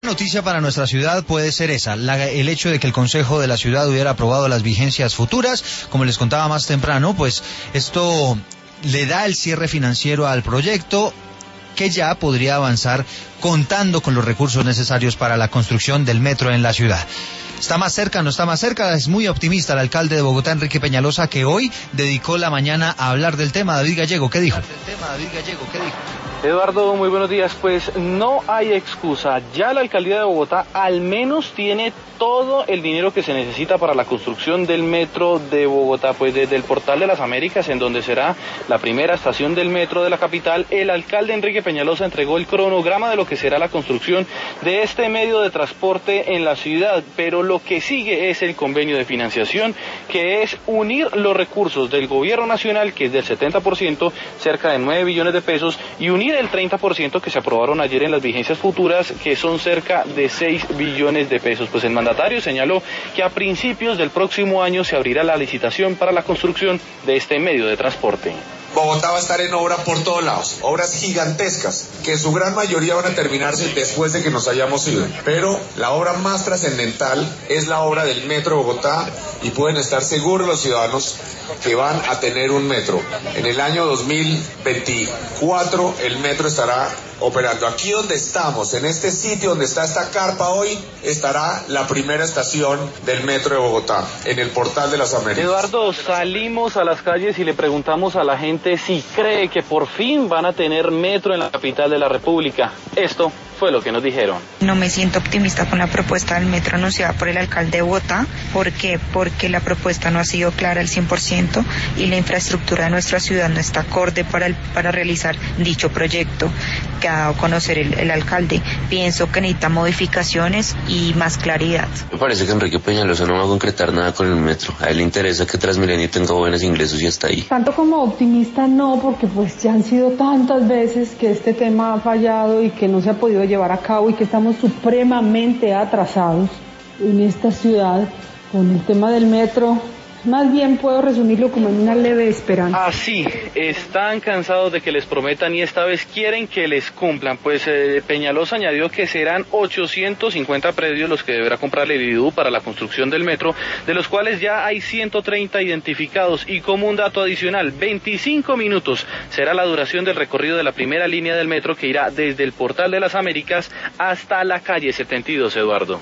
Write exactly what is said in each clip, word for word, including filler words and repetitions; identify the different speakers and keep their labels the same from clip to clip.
Speaker 1: noticia para nuestra ciudad puede ser esa, la, el hecho de que el Consejo de la Ciudad hubiera aprobado las vigencias futuras. Como les contaba más temprano, pues esto le da el cierre financiero al proyecto, que ya podría avanzar contando con los recursos necesarios para la construcción del metro en la ciudad. ¿Está más cerca, no está más cerca? Es muy optimista el alcalde de Bogotá, Enrique Peñalosa, que hoy dedicó la mañana a hablar del tema. David Gallego, ¿qué dijo? Del tema, David Gallego, ¿qué dijo?
Speaker 2: Eduardo, muy buenos días. Pues no hay excusa. Ya la alcaldía de Bogotá al menos tiene todo el dinero que se necesita para la construcción del metro de Bogotá. Pues desde el Portal de las Américas, en donde será la primera estación del metro de la capital, el alcalde Enrique Peñalosa entregó el cronograma de lo que será la construcción de este medio de transporte en la ciudad. Pero lo que sigue es el convenio de financiación, que es unir los recursos del gobierno nacional, que es del setenta por ciento, cerca de nueve billones de pesos, y unir el treinta por ciento que se aprobaron ayer en las vigencias futuras, que son cerca de seis billones de pesos. Pues el mandatario señaló que a principios del próximo año se abrirá la licitación para la construcción de este medio de transporte.
Speaker 3: Bogotá va a estar en obra por todos lados, obras gigantescas, que su gran mayoría van a terminarse después de que nos hayamos ido. Pero la obra más trascendental es la obra del Metro de Bogotá, y pueden estar seguros los ciudadanos que van a tener un metro. En el año dos mil veinticuatro el metro estará operando. Aquí donde estamos, en este sitio donde está esta carpa hoy, estará la primera estación del metro de Bogotá, en el Portal de las Américas.
Speaker 2: Eduardo, salimos a las calles y le preguntamos a la gente si cree que por fin van a tener metro en la capital de la República. Esto fue lo que nos dijeron.
Speaker 4: No me siento optimista con la propuesta del metro anunciada por el alcalde de Bogotá. ¿Por qué? Porque la propuesta no ha sido clara al cien por ciento y la infraestructura de nuestra ciudad no está acorde para, el, para realizar dicho proyecto que ha dado a conocer el, el alcalde. Pienso que necesita modificaciones y más claridad.
Speaker 5: Me parece que Enrique Peñalosa no va a concretar nada con el metro. A él le interesa que Transmilenio tenga buenos ingresos y hasta ahí.
Speaker 6: Tanto como optimista no, porque pues ya han sido tantas veces que este tema ha fallado y que no se ha podido llevar a cabo y que estamos supremamente atrasados en esta ciudad con el tema del metro. Más bien puedo resumirlo como en una leve esperanza.
Speaker 2: Así, están cansados de que les prometan y esta vez quieren que les cumplan. Pues eh, Peñalosa añadió que serán ochocientos cincuenta predios los que deberá comprar el I D U para la construcción del metro, de los cuales ya hay ciento treinta identificados. Y como un dato adicional, veinticinco minutos será la duración del recorrido de la primera línea del metro, que irá desde el Portal de las Américas hasta la calle setenta y dos, Eduardo.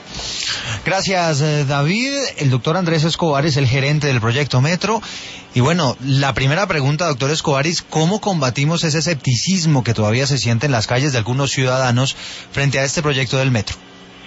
Speaker 1: Gracias, David. El doctor Andrés Escobar es el gerente del proyecto Metro. Y bueno, la primera pregunta, doctor Escobar, es ¿cómo combatimos ese escepticismo que todavía se siente en las calles de algunos ciudadanos frente a este proyecto del metro?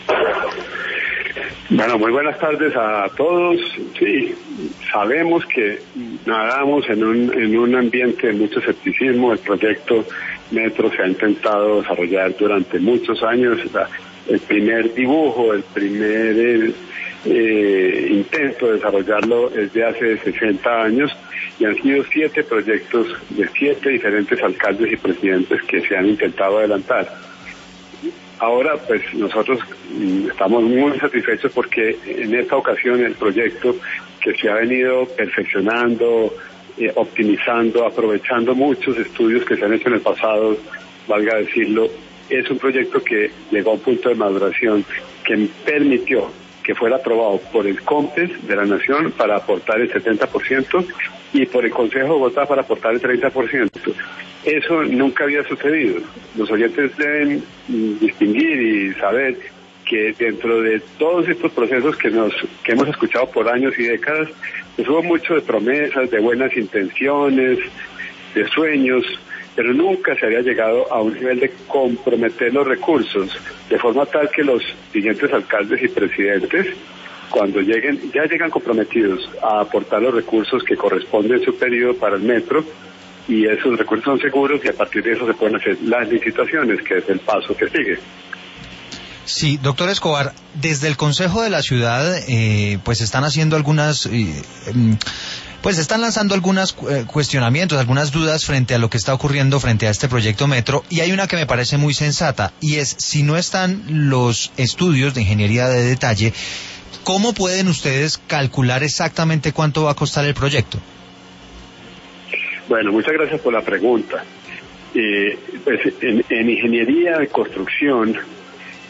Speaker 7: Bueno, muy buenas tardes a todos. Sí, sabemos que nadamos en un, en un ambiente de mucho escepticismo. El proyecto Metro se ha intentado desarrollar durante muchos años. La, el primer dibujo, el primer eh, intento de desarrollarlo es de hace sesenta años y han sido siete proyectos de siete diferentes alcaldes y presidentes que se han intentado adelantar. Ahora, pues nosotros estamos muy satisfechos porque en esta ocasión el proyecto, que se ha venido perfeccionando, eh, optimizando, aprovechando muchos estudios que se han hecho en el pasado, valga decirlo, es un proyecto que llegó a un punto de maduración que permitió que fuera aprobado por el COMPES de la Nación para aportar el setenta por ciento y por el Consejo de Bogotá para aportar el treinta por ciento. Eso nunca había sucedido. Los oyentes deben distinguir y saber que dentro de todos estos procesos que nos que hemos escuchado por años y décadas, pues hubo mucho de promesas, de buenas intenciones, de sueños, pero nunca se había llegado a un nivel de comprometer los recursos, de forma tal que los siguientes alcaldes y presidentes, cuando lleguen, ya llegan comprometidos a aportar los recursos que corresponden en su periodo para el metro, y esos recursos son seguros y a partir de eso se pueden hacer las licitaciones, que es el paso que sigue.
Speaker 1: Sí, doctor Escobar, desde el Consejo de la Ciudad, eh, pues están haciendo algunas... Eh, Pues están lanzando algunos eh, cuestionamientos, algunas dudas frente a lo que está ocurriendo frente a este proyecto Metro, y hay una que me parece muy sensata, y es, si no están los estudios de ingeniería de detalle, ¿cómo pueden ustedes calcular exactamente cuánto va a costar el proyecto?
Speaker 7: Bueno, muchas gracias por la pregunta. Eh, pues en, en ingeniería de construcción,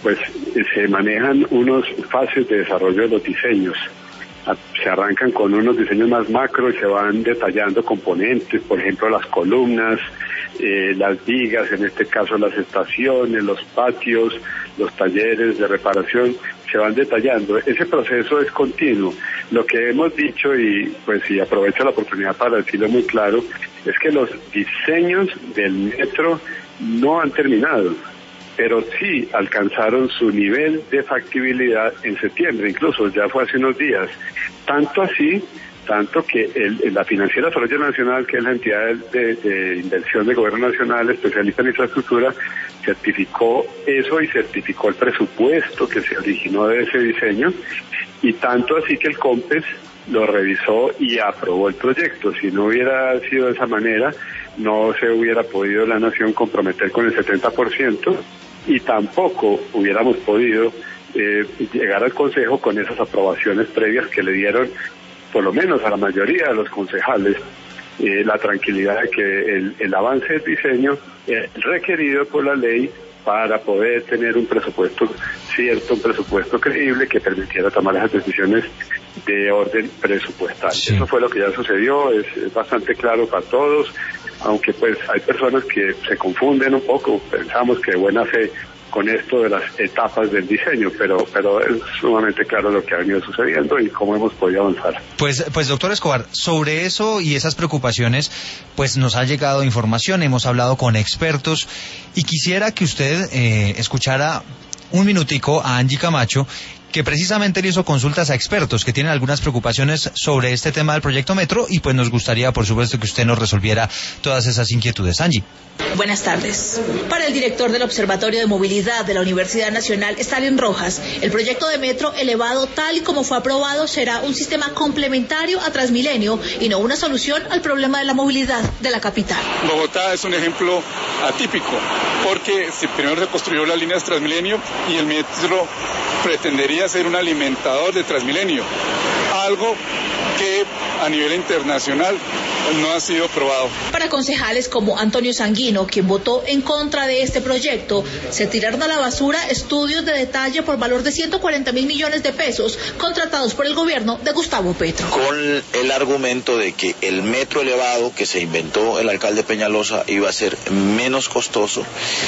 Speaker 7: pues se manejan unos fases de desarrollo de los diseños. Se arrancan con unos diseños más macro y se van detallando componentes, por ejemplo las columnas, eh, las vigas, en este caso las estaciones, los patios, los talleres de reparación, se van detallando. Ese proceso es continuo. Lo que hemos dicho, y pues y aprovecho la oportunidad para decirlo muy claro, es que los diseños del metro no han terminado, pero sí alcanzaron su nivel de factibilidad en septiembre, incluso ya fue hace unos días. Tanto así, tanto que el, la Financiera de Desarrollo Nacional, que es la entidad de, de inversión del Gobierno Nacional, especialista en infraestructura, certificó eso y certificó el presupuesto que se originó de ese diseño, y tanto así que el COMPES lo revisó y aprobó el proyecto. Si no hubiera sido de esa manera, no se hubiera podido la Nación comprometer con el setenta por ciento y tampoco hubiéramos podido eh, llegar al Consejo con esas aprobaciones previas que le dieron, por lo menos a la mayoría de los concejales, eh, la tranquilidad de que el, el avance del diseño es requerido por la ley para poder tener un presupuesto cierto, un presupuesto creíble que permitiera tomar esas decisiones de orden presupuestal. Sí. Eso fue lo que ya sucedió, es, es bastante claro para todos, aunque pues hay personas que se confunden un poco, pensamos que de buena fe con esto de las etapas del diseño, pero pero es sumamente claro lo que ha venido sucediendo y cómo hemos podido avanzar.
Speaker 1: Pues, pues doctor Escobar, sobre eso y esas preocupaciones, pues nos ha llegado información, hemos hablado con expertos y quisiera que usted eh, escuchara un minutico a Angie Camacho, que precisamente le hizo consultas a expertos que tienen algunas preocupaciones sobre este tema del proyecto Metro, y pues nos gustaría, por supuesto, que usted nos resolviera todas esas inquietudes. Angie.
Speaker 8: Buenas tardes. Para el director del Observatorio de Movilidad de la Universidad Nacional, Stalin Rojas, el proyecto de metro elevado tal y como fue aprobado será un sistema complementario a Transmilenio y no una solución al problema de la movilidad de la capital.
Speaker 9: Bogotá es un ejemplo atípico, porque si primero se construyó las líneas Transmilenio y el metro pretendería ser un alimentador de Transmilenio, algo que a nivel internacional no ha sido probado.
Speaker 8: Para concejales como Antonio Sanguino, quien votó en contra de este proyecto, se tiraron a la basura estudios de detalle por valor de ciento cuarenta mil millones de pesos contratados por el gobierno de Gustavo Petro.
Speaker 10: Con el argumento de que el metro elevado que se inventó el alcalde Peñalosa iba a ser menos costoso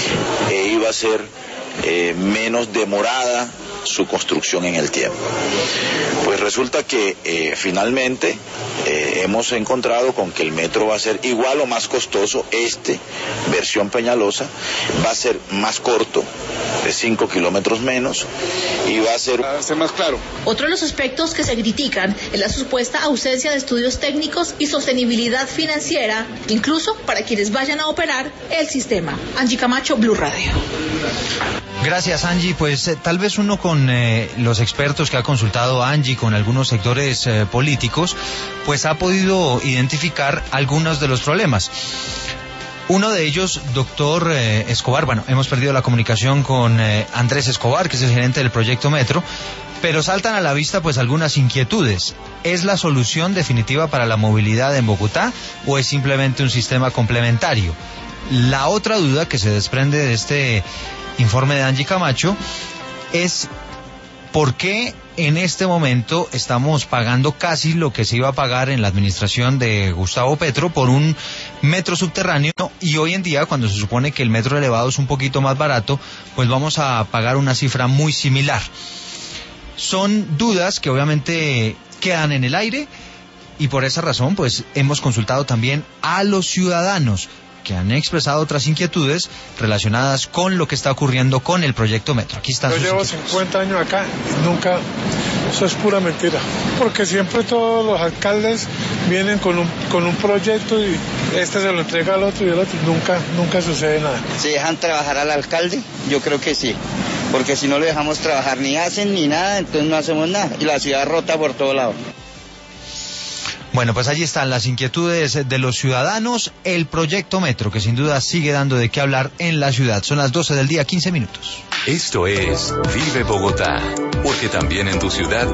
Speaker 10: e iba a ser eh, menos demorada su construcción en el tiempo. Pues resulta que eh, finalmente eh, hemos encontrado con que el metro va a ser igual o más costoso. Este, versión Peñalosa, va a ser más corto, de cinco kilómetros menos, y va a ser...
Speaker 9: Va a ser más claro.
Speaker 8: Otro de los aspectos que se critican es la supuesta ausencia de estudios técnicos y sostenibilidad financiera, incluso para quienes vayan a operar el sistema. Angie Camacho, Blue Radio.
Speaker 1: Gracias, Angie. Pues eh, tal vez uno con eh, los expertos que ha consultado Angie, con algunos sectores eh, políticos, pues ha podido identificar algunos de los problemas. Uno de ellos, doctor eh, Escobar, bueno, hemos perdido la comunicación con eh, Andrés Escobar, que es el gerente del proyecto Metro, pero saltan a la vista pues algunas inquietudes. ¿Es la solución definitiva para la movilidad en Bogotá o es simplemente un sistema complementario? La otra duda que se desprende de este informe de Angie Camacho es por qué en este momento estamos pagando casi lo que se iba a pagar en la administración de Gustavo Petro por un metro subterráneo, y hoy en día, cuando se supone que el metro elevado es un poquito más barato, pues vamos a pagar una cifra muy similar. Son dudas que obviamente quedan en el aire, y por esa razón pues hemos consultado también a los ciudadanos, que han expresado otras inquietudes relacionadas con lo que está ocurriendo con el proyecto Metro. Aquí están.
Speaker 11: Yo llevo cincuenta años acá y nunca, eso es pura mentira, porque siempre todos los alcaldes vienen con un, con un proyecto y este se lo entrega al otro y el otro, nunca, nunca sucede nada.
Speaker 12: ¿Se dejan trabajar al alcalde? Yo creo que sí, porque si no lo dejamos trabajar ni hacen ni nada, entonces no hacemos nada y la ciudad rota por todo lado.
Speaker 1: Bueno, pues allí están las inquietudes de los ciudadanos, el proyecto Metro, que sin duda sigue dando de qué hablar en la ciudad. Son las doce del día, quince minutos.
Speaker 13: Esto es Vive Bogotá, porque también en tu ciudad